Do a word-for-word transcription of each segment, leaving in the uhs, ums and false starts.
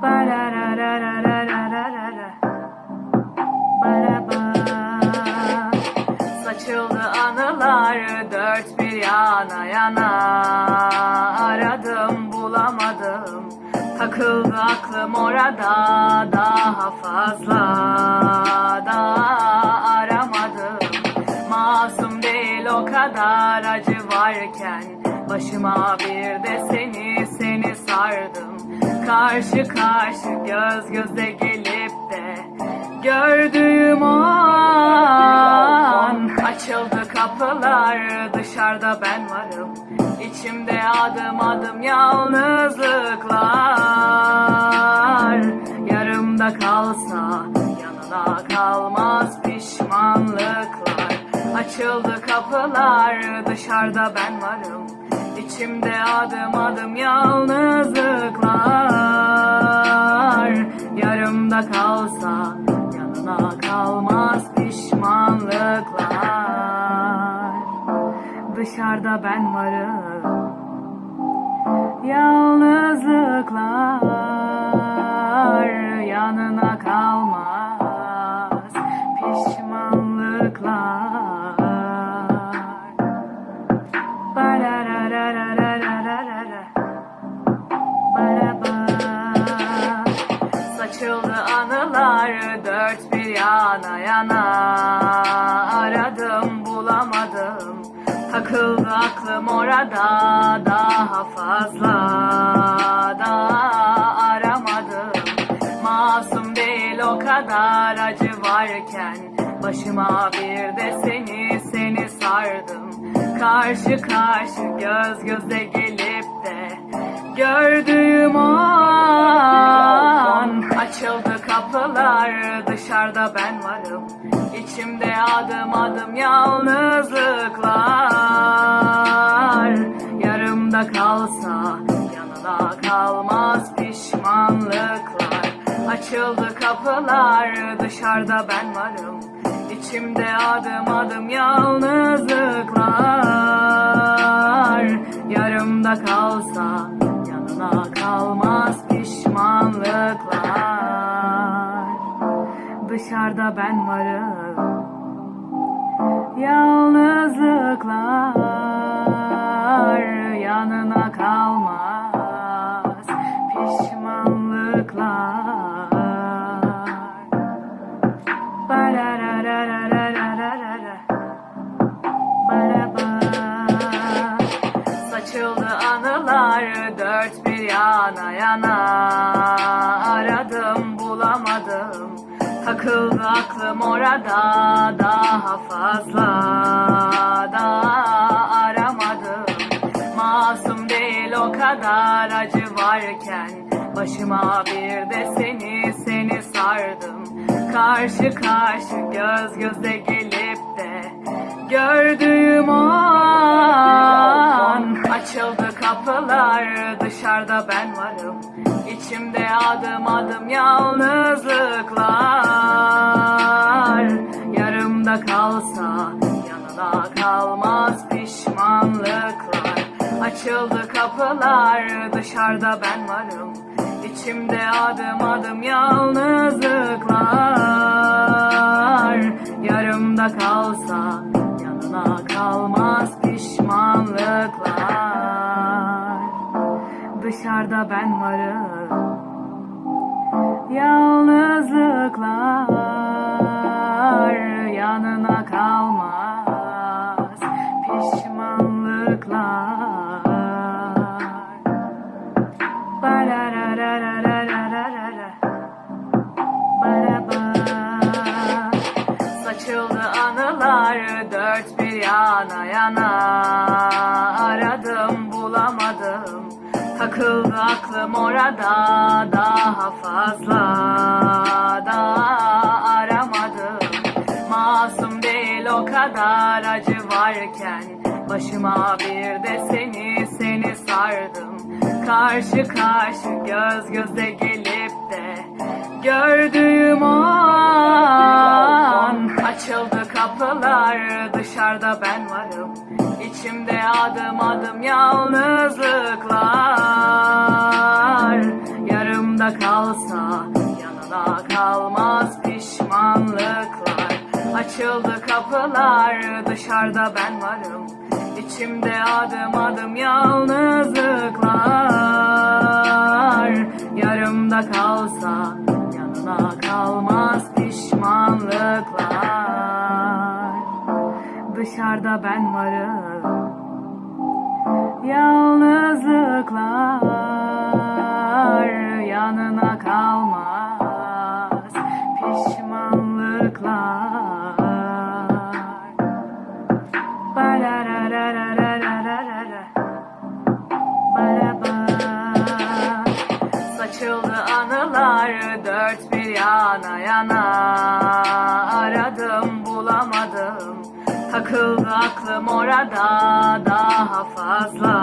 Saçıldı anılar dört bir yana yana, aradım bulamadım, takıldı aklım orada, daha fazla da aramadım. Masum değil o kadar acı varken, başıma bir de seni seni sardım. Karşı karşı göz göze gelip de gördüğüm an, açıldı kapılar, dışarıda ben varım, içimde adım adım yalnızlıklar. Yarımda kalsa yanına kalmaz pişmanlıklar. Açıldı kapılar, dışarıda ben varım, İçimde adım adım yalnızlıklar. Yarımda kalsa yanına kalmaz pişmanlıklar. Dışarıda ben varım, yalnızlıklar. Yanına kalmaz pişmanlıklar. Saçıldı anılar dört bir yana yana, aradım bulamadım, takıldı aklım orada, daha fazla da aramadım. Masum değil o kadar acı varken, başıma bir de seni seni sardım. Karşı karşı göz göze gelip de gördüğüm an, açıldı kapılar, dışarıda ben varım, içimde adım adım yalnızlıklar. Yarımda kalsa yanına kalmaz pişmanlıklar. Açıldı kapılar, dışarıda ben varım, İçimde adım adım yalnızlıklar. Yarımda kalsa yanına kalmaz pişmanlıklar. Dışarıda ben varım, yalnızlıklar. Yanına kalmaz pişmanlıklar. Saçıldı anılar dört bir yana yana, aradım bulamadım, takıldı aklım orada, daha fazla da aramadım. Masum değil o kadar acı varken, başıma bir de seni seni sardım. Karşı karşı göz göze gelip de gördüğüm an, açıldı kapılar, dışarıda ben varım, İçimde adım adım yalnızlıklar. Yarımda kalsa yanına kalmaz pişmanlıklar. Açıldı kapılar, dışarıda ben varım, İçimde adım adım yalnızlıklar. Yarımda kalsa yanına kalmaz pişmanlıklar. Dışarıda ben varım, yalnızlıklar. Yanına kalmaz pişmanlıklar. Saçıldı anılar dört bir yana yana, aradım bulamadım, takıldı aklım orada, daha fazla da aramadım. Masum değil o kadar acı varken, başıma bir de seni seni sardım. Karşı karşı göz göze gelip de gördüğüm an, açıldı kapılar, dışarıda ben varım, İçimde adım adım yalnızlıklar. Yarımda kalsa kapılar, dışarıda ben varım. İçimde adım adım yalnızlıklar. Yarımda kalsa yanına kalmaz pişmanlıklar. Dışarıda ben varım, yalnızlıklar. Yanına kalmaz pişmanlıklar. Barararararararara. Baraba. Saçıldı anılar dört bir yana yana. Aradım bulamadım, takıldı aklım orada. Daha fazla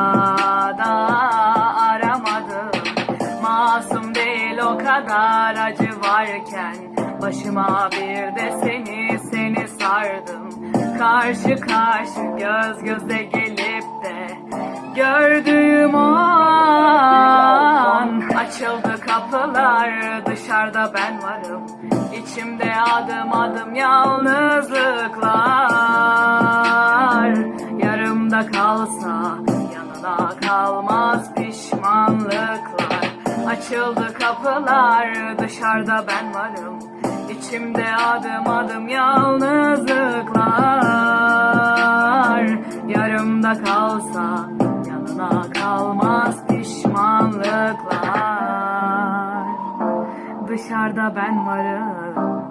daha aramadım. Masum değil o kadar acı varken, başıma bir de seni seni sardım. Karşı karşı göz göze gelip de gördüğüm o an, açıldı kapılar, dışarıda ben varım. İçimde adım adım yalnızlıklar. Yarımda kalsa yanına kalmaz pişmanlıklar. Açıldı kapılar, dışarıda ben varım. İçimde adım adım yalnızlıklar. Yarımda kalsa yanına kalmaz pişmanlıklar. Dışarıda ben varım,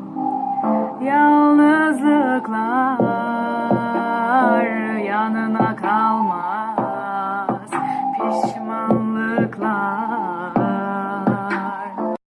yalnızlıklar. Yanına kalmaz pişmanlıklar.